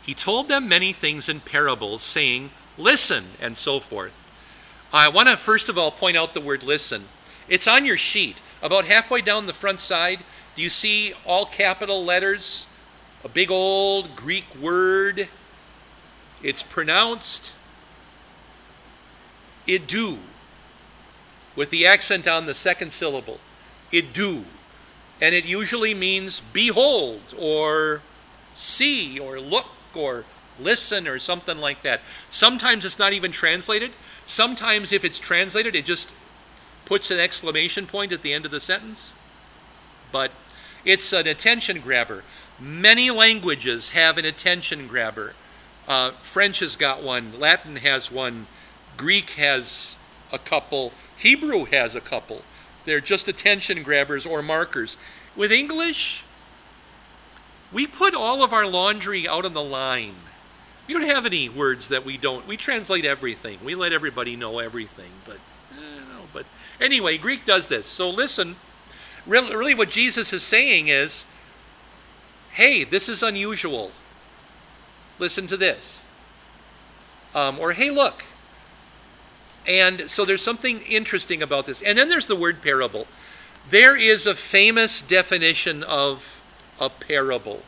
He told them many things in parables, saying, listen, and so forth. I want to first of all point out the word listen. It's on your sheet. About halfway down the front side, do you see all capital letters? A big old Greek word. It's pronounced idu, with the accent on the second syllable. Idu. And it usually means behold, or see, or look, or listen, or something like that. Sometimes it's not even translated. Sometimes if it's translated, it just puts an exclamation point at the end of the sentence. But it's an attention grabber. Many languages have an attention grabber. French has got one. Latin has one. Greek has a couple. Hebrew has a couple. They're just attention grabbers or markers. With English, we put all of our laundry out on the line. We don't have any words that we don't. We translate everything. We let everybody know everything. But anyway, Greek does this. So listen, really what Jesus is saying is, hey, this is unusual. Listen to this. Or hey, look. And so there's something interesting about this. And then there's the word parable. There is a famous definition of a parable.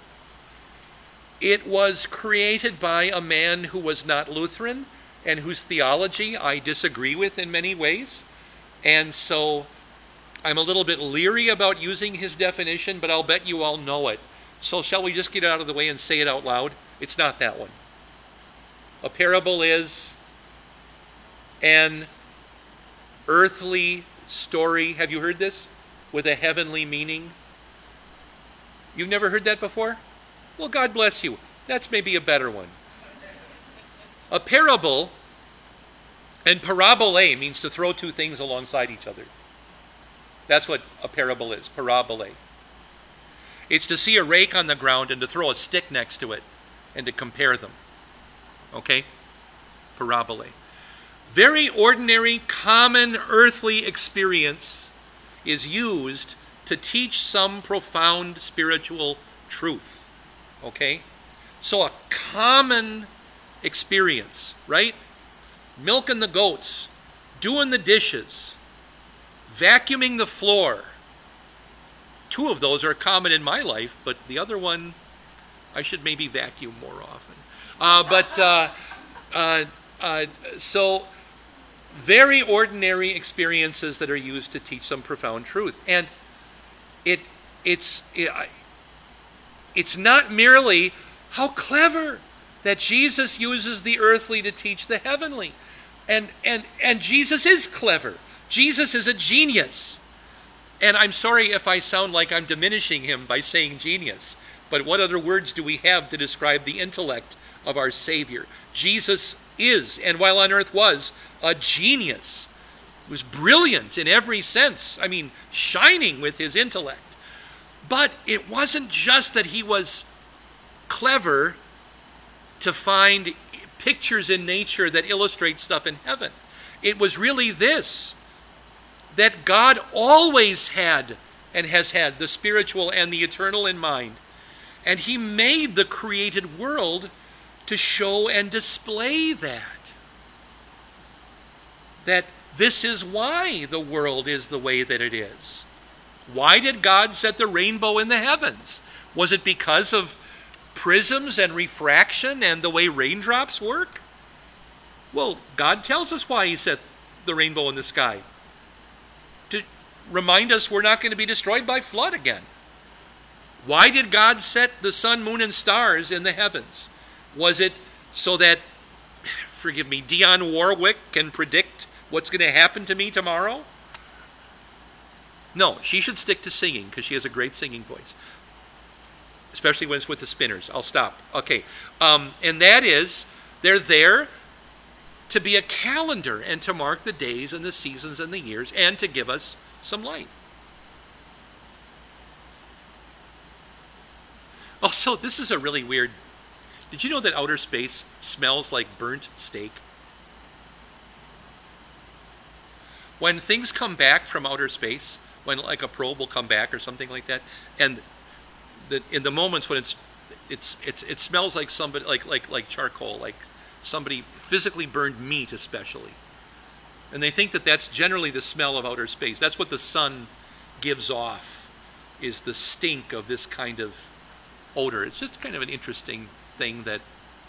It was created by a man who was not Lutheran and whose theology I disagree with in many ways. And so I'm a little bit leery about using his definition, but I'll bet you all know it. So shall we just get it out of the way and say it out loud? It's not that one. A parable is an earthly story. Have you heard this? With a heavenly meaning. You've never heard that before? Well, God bless you. That's maybe a better one. A parable, and parabole means to throw two things alongside each other. That's what a parable is, parabole. It's to see a rake on the ground and to throw a stick next to it and to compare them. Okay? Parabole. Very ordinary, common earthly experience is used to teach some profound spiritual truth. Okay? So a common experience, right? Milking the goats, doing the dishes, vacuuming the floor. Two of those are common in my life, but the other one, I should maybe vacuum more often. So very ordinary experiences that are used to teach some profound truth. And it's not merely how clever that Jesus uses the earthly to teach the heavenly. And Jesus is clever. Jesus is a genius. And I'm sorry if I sound like I'm diminishing him by saying genius, but what other words do we have to describe the intellect of our Savior? Jesus is, and while on earth was, a genius. He was brilliant in every sense. I mean, shining with his intellect. But it wasn't just that he was clever to find pictures in nature that illustrate stuff in heaven. It was really this, that God always had and has had the spiritual and the eternal in mind. And he made the created world to show and display that. That this is why the world is the way that it is. Why did God set the rainbow in the heavens? Was it because of prisms and refraction and the way raindrops work? Well, God tells us why he set the rainbow in the sky. To remind us we're not going to be destroyed by flood again. Why did God set the sun, moon, and stars in the heavens? Was it so that, forgive me, Dionne Warwick can predict what's going to happen to me tomorrow? No, she should stick to singing because she has a great singing voice. Especially when it's with the Spinners. I'll stop. Okay. And that is, they're there to be a calendar and to mark the days and the seasons and the years and to give us some light. Also, this is a really weird... Did you know that outer space smells like burnt steak? When things come back from outer space, when like a probe will come back or something like that, and in the moments when it smells like somebody like charcoal, like somebody physically burned meat especially. And they think that that's generally the smell of outer space. That's what the sun gives off, is the stink of this kind of odor. It's just kind of an interesting thing that,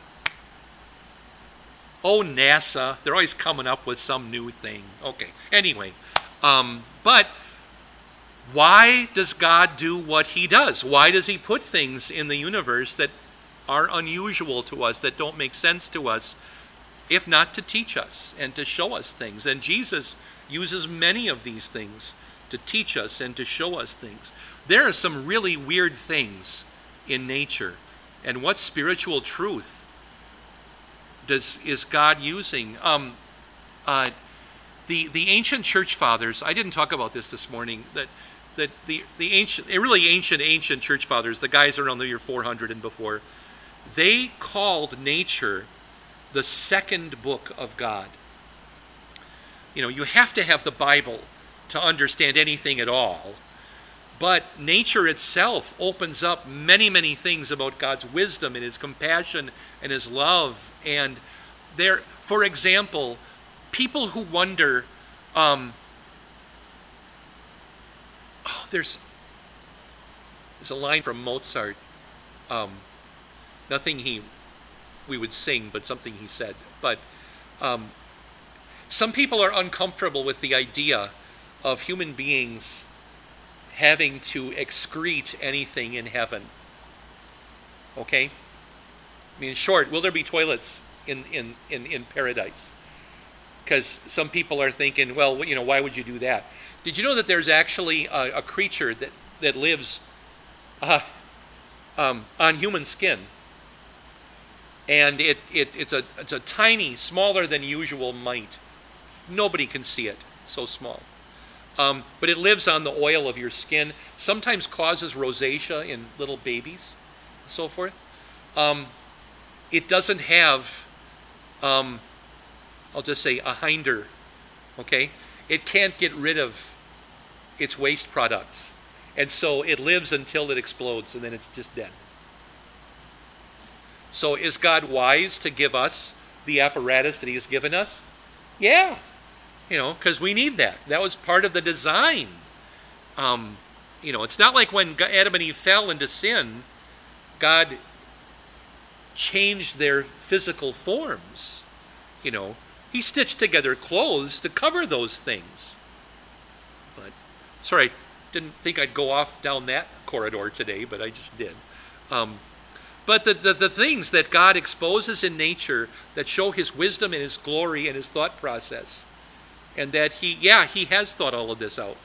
oh, NASA, they're always coming up with some new thing. Okay, anyway, but why does God do what he does? Why does he put things in the universe that are unusual to us, that don't make sense to us, if not to teach us and to show us things? And Jesus uses many of these things to teach us and to show us things. There are some really weird things in nature. And what spiritual truth is God using? The ancient church fathers, I didn't talk about this morning, that the ancient church fathers, the guys around the year 400 and before, they called nature the second book of God. You know, you have to have the Bible to understand anything at all. But nature itself opens up many, many things about God's wisdom and his compassion and his love. And there, for example, people who wonder, there's a line from Mozart, nothing we would sing, but something he said. But some people are uncomfortable with the idea of human beings having to excrete anything in heaven. Okay? I mean, in short, will there be toilets in paradise? Because some people are thinking, well, you know, why would you do that? Did you know that there's actually a creature that lives on human skin? And it's a tiny, smaller than usual mite. Nobody can see it, so small. But it lives on the oil of your skin, sometimes causes rosacea in little babies, and so forth. It doesn't have, I'll just say, a hinder, okay? It can't get rid of its waste products. And so it lives until it explodes, and then it's just dead. So is God wise to give us the apparatus that he has given us? Yeah. You know, because we need that. That was part of the design. You know, it's not like when Adam and Eve fell into sin, God changed their physical forms. You know, he stitched together clothes to cover those things. But, sorry, didn't think I'd go off down that corridor today, but I just did. But the things that God exposes in nature that show his wisdom and his glory and his thought process, and that he has thought all of this out.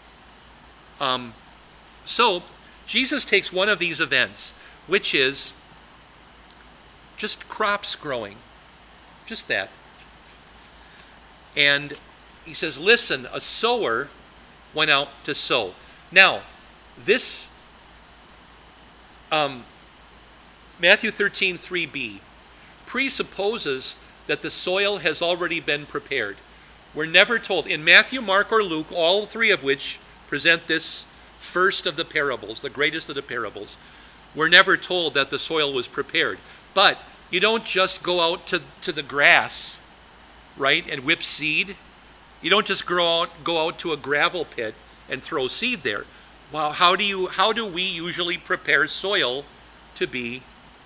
So Jesus takes one of these events, which is just crops growing, just that. And he says, listen, a sower went out to sow. Now, this Matthew 13:3b presupposes that the soil has already been prepared. We're never told. In Matthew, Mark, or Luke, all three of which present this first of the parables, the greatest of the parables, we're never told that the soil was prepared. But you don't just go out to the grass, right, and whip seed. You don't just go out to a gravel pit and throw seed there. Well, how do we usually prepare soil to be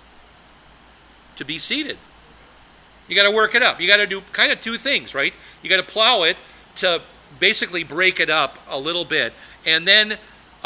seeded? You got to work it up. You got to do kind of two things, right? You got to plow it to basically break it up a little bit, and then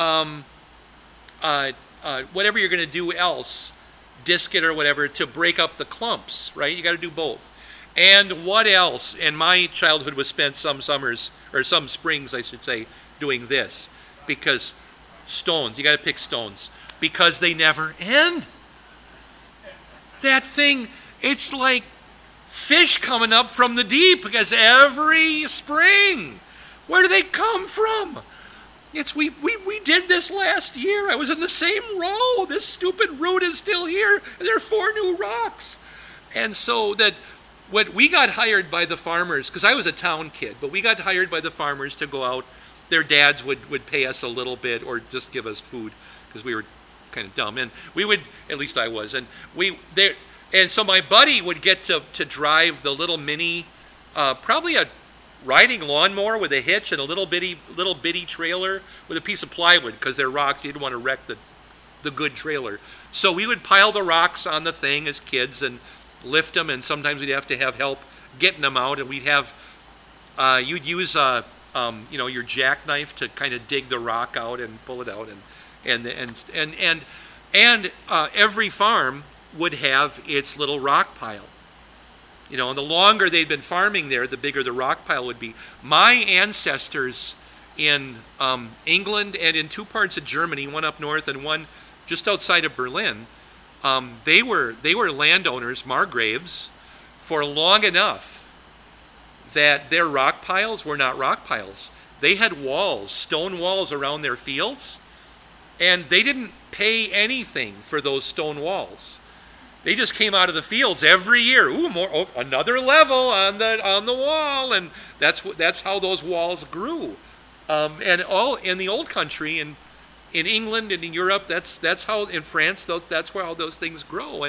whatever you're going to do else, disc it or whatever, to break up the clumps, right? You got to do both. And what else? And my childhood was spent some summers, or some springs, I should say, doing this. Because stones, you got to pick stones. Because they never end. That thing, it's like fish coming up from the deep, because every spring, where do they come from? We did this last year. I was in the same row. This stupid root is still here. And there are 4 new rocks. And so that when we got hired by the farmers, because I was a town kid, but we got hired by the farmers to go out. Their dads would pay us a little bit or just give us food because we were kind of dumb. And we would, at least I was, and so my buddy would get to drive the little mini, probably a riding lawnmower with a hitch and a little bitty trailer with a piece of plywood, because they're rocks. You didn't want to wreck the good trailer. So we would pile the rocks on the thing as kids and lift them, and sometimes we'd have to have help getting them out, and we'd have, you'd use your jackknife to kind of dig the rock out and pull it out, and every farm would have its little rock pile. And the longer they'd been farming there, the bigger the rock pile would be. My ancestors in England and in two parts of Germany, one up north and one just outside of Berlin, they were landowners, margraves, for long enough that their rock piles were not rock piles. They had walls, stone walls around their fields, and they didn't pay anything for those stone walls. They just came out of the fields every year. Another level on the wall, and that's how those walls grew. And all in the old country, in England and in Europe, that's how, in France, that's where all those things grow.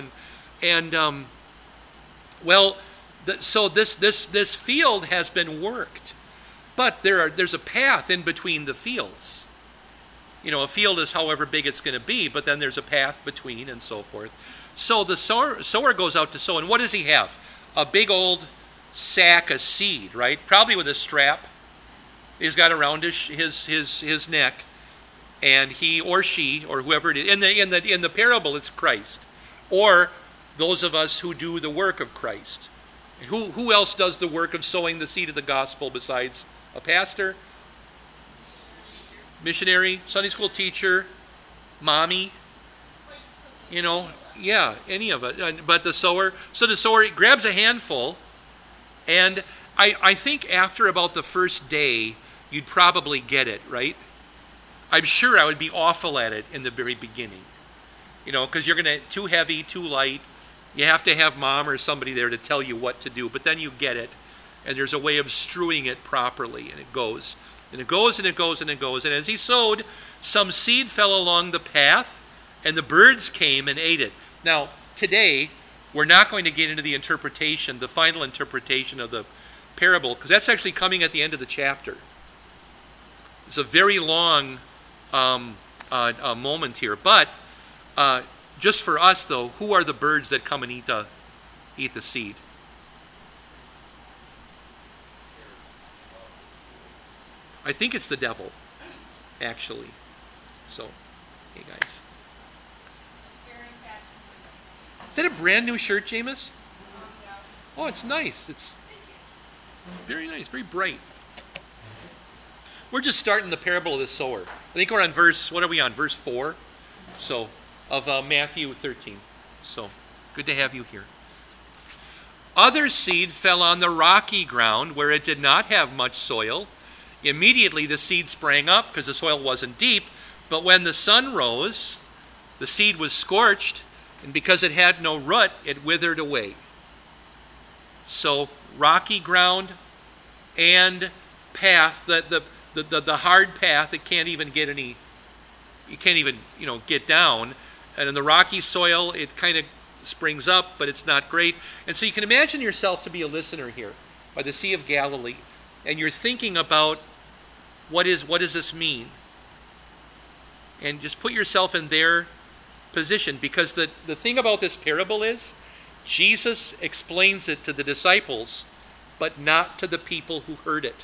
So this field has been worked, but there's a path in between the fields. A field is however big it's going to be, but then there's a path between and so forth. So the sower goes out to sow, and what does he have? A big old sack of seed, right? Probably with a strap he's got around his neck, and he or she or whoever it is, in the parable it's Christ, or those of us who do the work of Christ. Who else does the work of sowing the seed of the gospel besides a pastor? Missionary, Sunday school teacher, mommy, yeah, any of it. But the sower grabs a handful, and I think after about the first day, you'd probably get it, right? I'm sure I would be awful at it in the very beginning, because you're going to, too heavy, too light. You have to have mom or somebody there to tell you what to do, but then you get it, and there's a way of strewing it properly, and it goes. And it goes, and it goes, and it goes. And as he sowed, some seed fell along the path, and the birds came and ate it. Now, today, we're not going to get into the final interpretation of the parable, because that's actually coming at the end of the chapter. It's a very long moment here. But just for us, though, who are the birds that come and eat the seed? I think it's the devil, actually. So, hey guys. Is that a brand new shirt, Jameis? Oh, it's nice. It's very nice, very bright. We're just starting the parable of the sower. I think we're on verse 4? So, of Matthew 13. So, good to have you here. Other seed fell on the rocky ground where it did not have much soil. Immediately the seed sprang up because the soil wasn't deep, but when the sun rose, the seed was scorched, and because it had no root, it withered away. So rocky ground and path, the hard path, it can't even get any, you can't even get down, and in the rocky soil it kind of springs up, but it's not great. And so you can imagine yourself to be a listener here by the Sea of Galilee, and you're thinking about what does this mean? And just put yourself in their position, because the thing about this parable is Jesus explains it to the disciples, but not to the people who heard it.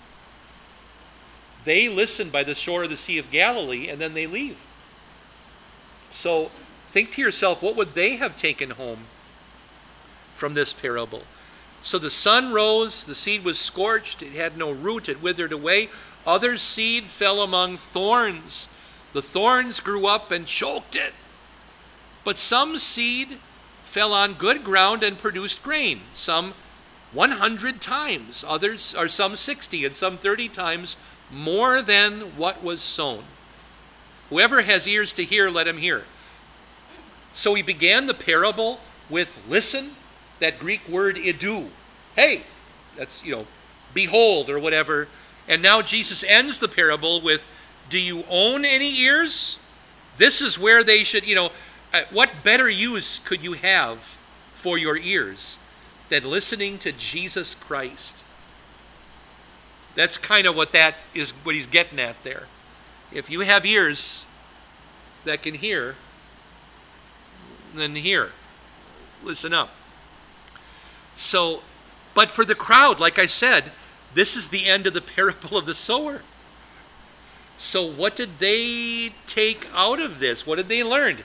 They listen by the shore of the Sea of Galilee, and then they leave. So think to yourself, what would they have taken home from this parable? So the sun rose, the seed was scorched, it had no root, it withered away. Other seed fell among thorns. The thorns grew up and choked it. But some seed fell on good ground and produced grain, some 100 times, others, or some 60, and some 30 times more than what was sown. Whoever has ears to hear, let him hear. So he began the parable with listen, that Greek word idou. Hey, that's, behold or whatever. And now Jesus ends the parable with, do you own any ears? This is where they should, what better use could you have for your ears than listening to Jesus Christ? That's kind of what he's getting at there. If you have ears that can hear, then hear. Listen up. So, but for the crowd, like I said, this is the end of the parable of the sower. So what did they take out of this? What did they learn?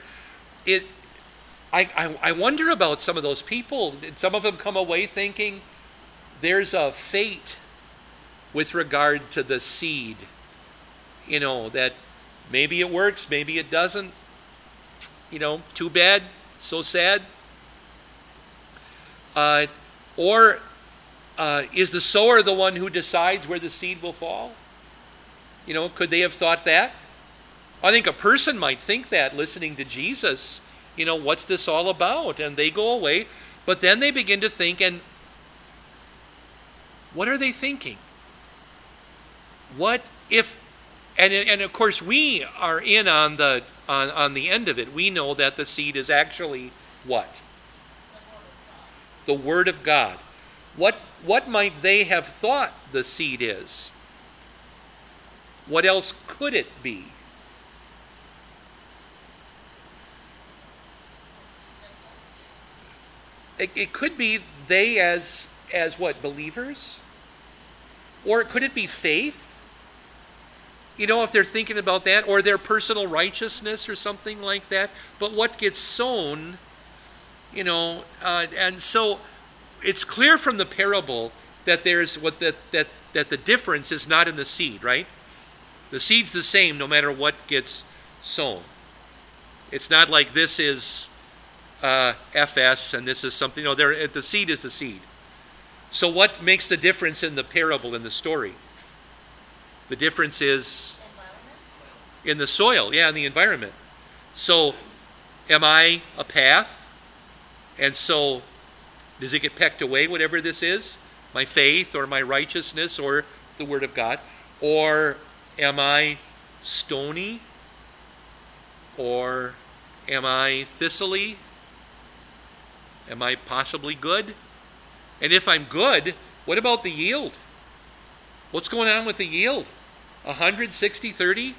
I wonder about some of those people. Did some of them come away thinking there's a fate with regard to the seed? That maybe it works, maybe it doesn't. Too bad, so sad. Or is the sower the one who decides where the seed will fall? Could they have thought that? I think a person might think that listening to Jesus, what's this all about? And they go away, but then they begin to think, and what are they thinking? What if, and of course we are in on the end of it. We know that the seed is actually what? The Word of God. What might they have thought the seed is? What else could it be? It could be they as what, believers? Or could it be faith? If they're thinking about that, or their personal righteousness or something like that. But what gets sown, and so it's clear from the parable that there's that the difference is not in the seed, right? The seed's the same no matter what gets sown. It's not like this is FS and this is something. No, the seed is the seed. So what makes the difference in the parable, in the story? The difference is in the soil, in the environment. So am I a path? And so does it get pecked away, whatever this is? My faith or my righteousness or the Word of God? Or am I stony? Or am I thistly? Am I possibly good? And if I'm good, what about the yield? What's going on with the yield? 100, 60, 30?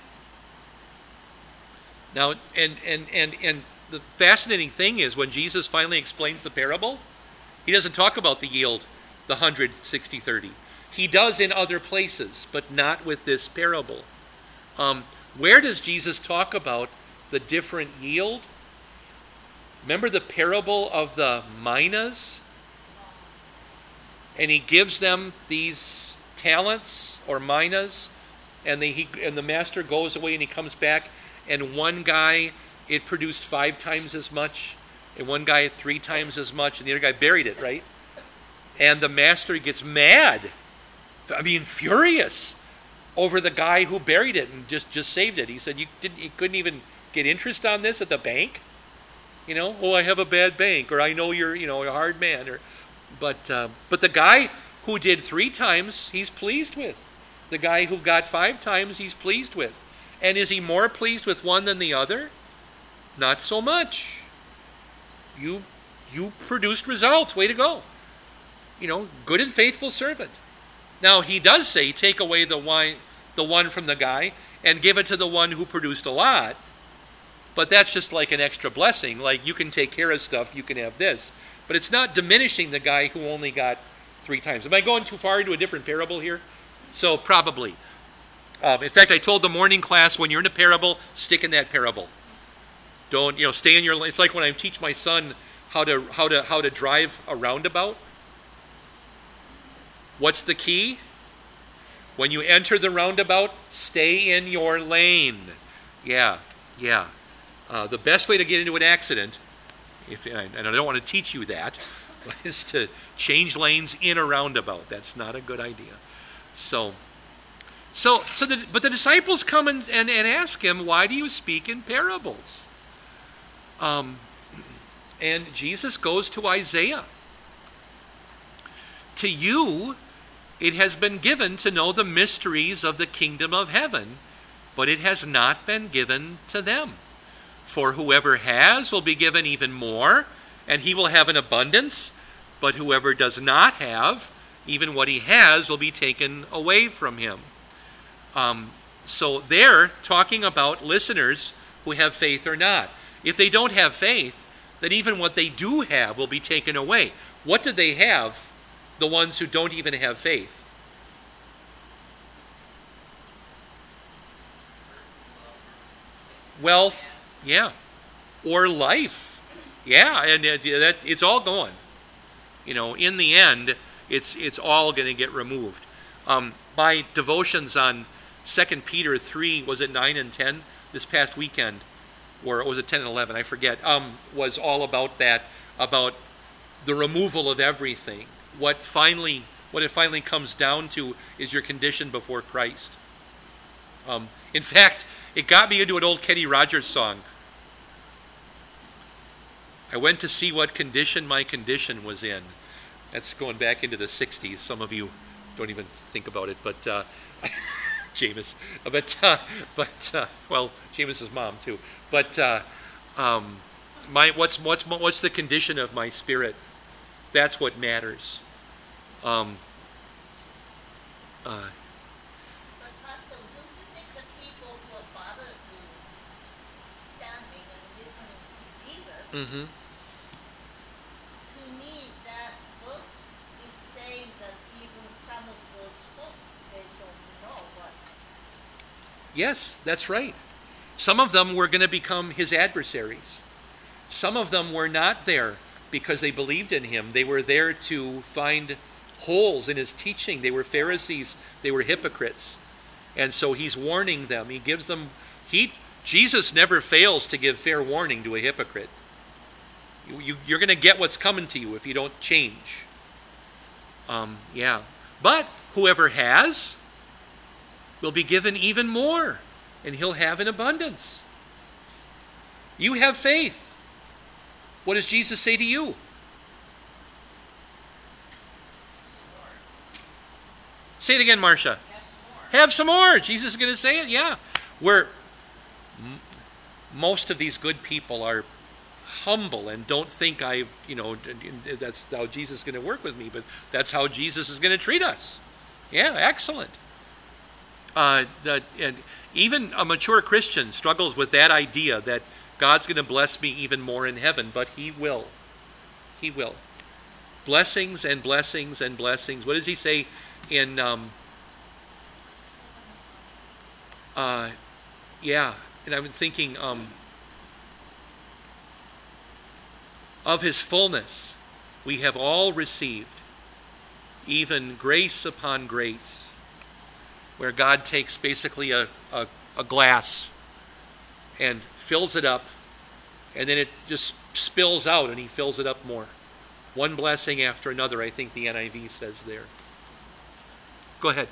Now, and the fascinating thing is when Jesus finally explains the parable, he doesn't talk about the yield, the 100, 60, 30. He does in other places, but not with this parable. Where does Jesus talk about the different yield? Remember the parable of the minas? And he gives them these talents or minas, and the master goes away and he comes back, and one guy, it produced 5 times as much, and one guy 3 times as much, and the other guy buried it, right? And the master gets mad, furious over the guy who buried it and just saved it. He said, you couldn't even get interest on this at the bank? I have a bad bank, or I know you're, a hard man. But the guy who did 3 times, he's pleased with. The guy who got 5 times, he's pleased with. And is he more pleased with one than the other? Not so much. You produced results. Way to go. Good and faithful servant. Now, he does say, take away the one from the guy and give it to the one who produced a lot. But that's just like an extra blessing. Like, you can take care of stuff, you can have this. But it's not diminishing the guy who only got 3 times. Am I going too far into a different parable here? So, probably. In fact, I told the morning class, when you're in a parable, stick in that parable. Don't, stay in your lane. It's like when I teach my son how to drive a roundabout. What's the key? When you enter the roundabout, stay in your lane. Yeah. The best way to get into an accident, and I don't want to teach you that, is to change lanes in a roundabout. That's not a good idea. But the disciples come and ask him, why do you speak in parables? And Jesus goes to Isaiah. To you, it has been given to know the mysteries of the kingdom of heaven, but it has not been given to them. For whoever has will be given even more, and he will have an abundance. But whoever does not have, even what he has will be taken away from him. So they're talking about listeners who have faith or not. If they don't have faith, then even what they do have will be taken away. What do they have, the ones who don't even have faith? Wealth, yeah. Or life, yeah. And it's all going. In the end, it's all going to get removed. My devotions on 2 Peter 3, was it 9 and 10 this past weekend? Or was it 10 and 11? I forget. Was all about that, about the removal of everything. What it finally comes down to is your condition before Christ. In fact, it got me into an old Kenny Rogers song. I went to see what condition my condition was in. That's going back into the 60s. Some of you don't even think about it, but Jameis. Well, Jameis's mom too. But what's the condition of my spirit? That's what matters. But Pastor, don't you think the people who are bothered to standing and listening to Jesus, Mm-hmm. to me that verse is saying that even some of those folks, they don't know what. Yes, that's right. Some of them were going to become his adversaries. Some of them were not there because they believed in him. They were there to find holes in his teaching. They were Pharisees. They were hypocrites. And so he's warning them. He gives them, Jesus never fails to give fair warning to a hypocrite. You're going to get what's coming to you if you don't change. Yeah. But whoever has will be given even more, and he'll have an abundance. You have faith. What does Jesus say to you? Say it again, Marcia. Have some more. Jesus is going to say it. Yeah. Most of these good people are humble and don't think that's how Jesus is going to work with me, but that's how Jesus is going to treat us. Yeah, excellent. And even a mature Christian struggles with that idea that God's going to bless me even more in heaven, but he will. He will. Blessings and blessings and blessings. What does he say in and I've been thinking of his fullness we have all received, even grace upon grace, where God takes basically a glass and fills it up, and then it just spills out and he fills it up more. One blessing after another, I think the NIV says there. Go ahead.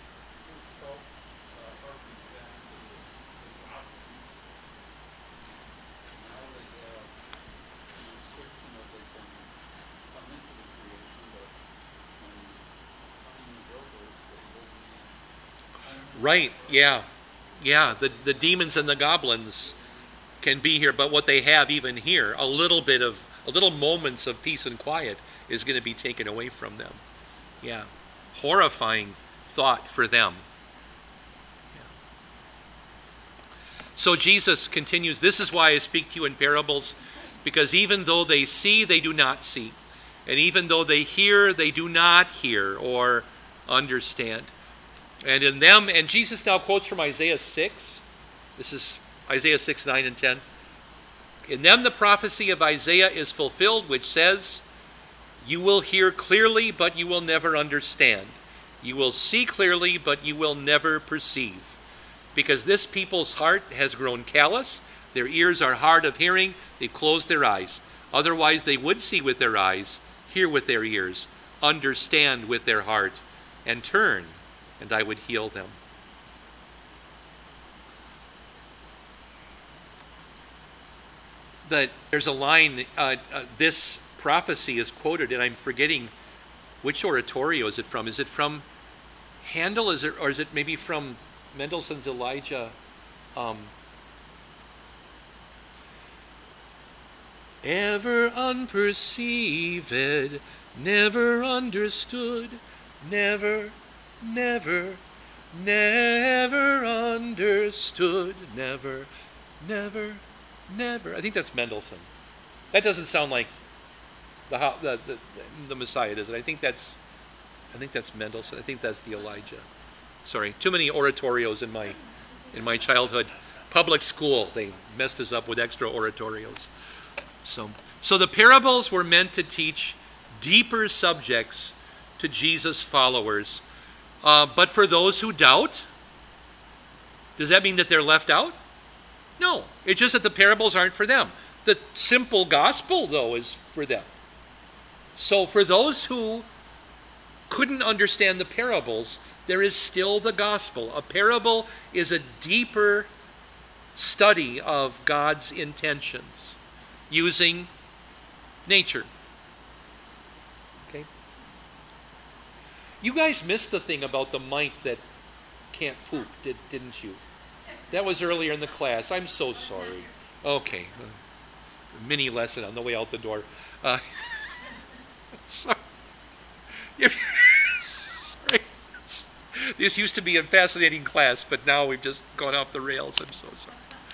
Right, yeah. Yeah, the demons and the goblins can be here, but what they have even here, a little moments of peace and quiet is going to be taken away from them. Yeah. Horrifying thought for them. Yeah. So Jesus continues, this is why I speak to you in parables, because even though they see, they do not see. And even though they hear, they do not hear or understand. And in them, and Jesus now quotes from Isaiah 6. This is Isaiah 6, 9 and 10. In them the prophecy of Isaiah is fulfilled, which says, you will hear clearly, but you will never understand. You will see clearly, but you will never perceive. Because this people's heart has grown callous, their ears are hard of hearing, they've closed their eyes. Otherwise they would see with their eyes, hear with their ears, understand with their heart, and turn, and I would heal them. There's a line, this prophecy is quoted, and I'm forgetting which oratorio is it from. Is it from Handel, or is it maybe from Mendelssohn's Elijah? ever unperceived, never understood, never, never, never understood, never, never, never. I think that's Mendelssohn. That doesn't sound like the Messiah, does it? I think that's Mendelssohn. I think that's the Elijah. Sorry, too many oratorios in my childhood. Public school, they messed us up with extra oratorios. So the parables were meant to teach deeper subjects to Jesus' followers. But for those who doubt, does that mean that they're left out? No, it's just that the parables aren't for them. The simple gospel, though, is for them. So for those who couldn't understand the parables, there is still the gospel. A parable is a deeper study of God's intentions using nature. Okay? You guys missed the thing about the mite that can't poop, didn't you? That was earlier in the class. I'm so sorry. Okay. Mini lesson on the way out the door. Sorry. Sorry. This used to be a fascinating class, but now we've just gone off the rails. I'm so sorry.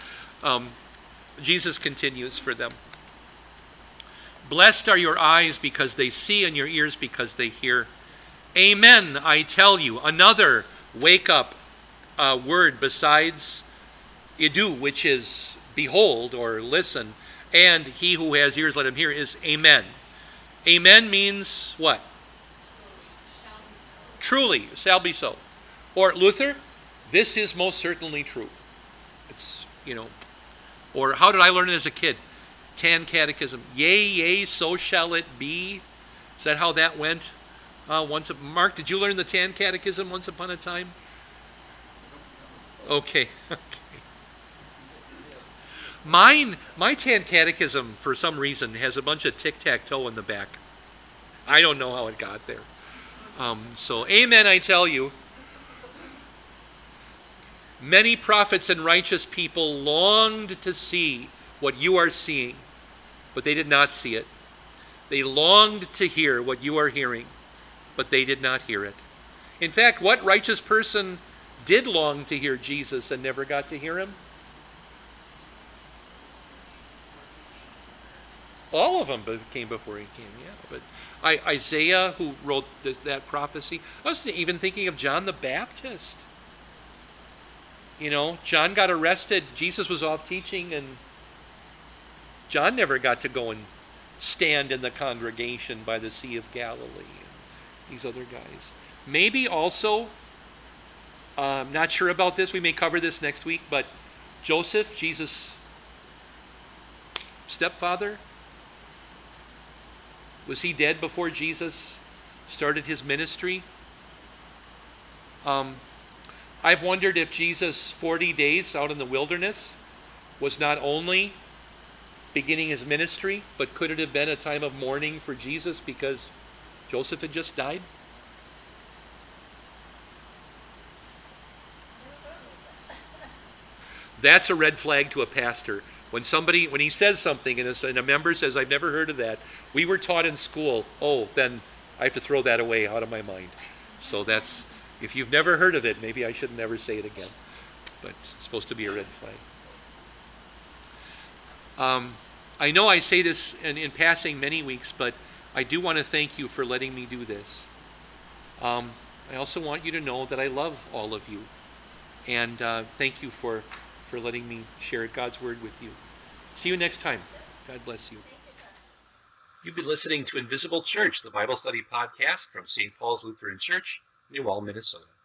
Jesus continues for them. Blessed are your eyes because they see, and your ears because they hear. Amen, I tell you. Another wake up word besides idu, which is behold or listen, and he who has ears let him hear, is amen. Amen means what? Truly, shall be so. Or Luther, this is most certainly true. It's, or how did I learn it as a kid? Tan Catechism. Yea, yea, so shall it be. Is that how that went? Mark, did you learn the Tan Catechism once upon a time? Okay. My Tan Catechism, for some reason, has a bunch of tic-tac-toe in the back. I don't know how it got there. So, amen, I tell you. Many prophets and righteous people longed to see what you are seeing, but they did not see it. They longed to hear what you are hearing, but they did not hear it. In fact, what righteous person did long to hear Jesus and never got to hear him? All of them came before he came, yeah. But Isaiah, who wrote that prophecy, I was even thinking of John the Baptist. John got arrested. Jesus was off teaching, and John never got to go and stand in the congregation by the Sea of Galilee. And these other guys. Maybe also, I'm not sure about this. We may cover this next week, but Joseph, Jesus' stepfather, was he dead before Jesus started his ministry? I've wondered if Jesus' 40 days out in the wilderness was not only beginning his ministry, but could it have been a time of mourning for Jesus because Joseph had just died? That's a red flag to a pastor. When he says something and a member says, I've never heard of that, we were taught in school, then I have to throw that away out of my mind. So that's, if you've never heard of it, maybe I should never say it again. But it's supposed to be a red flag. I know I say this in passing many weeks, but I do want to thank you for letting me do this. I also want you to know that I love all of you. And thank you for letting me share God's word with you. See you next time. God bless you. You've been listening to Invisible Church, the Bible study podcast from St. Paul's Lutheran Church, New Ulm, Minnesota.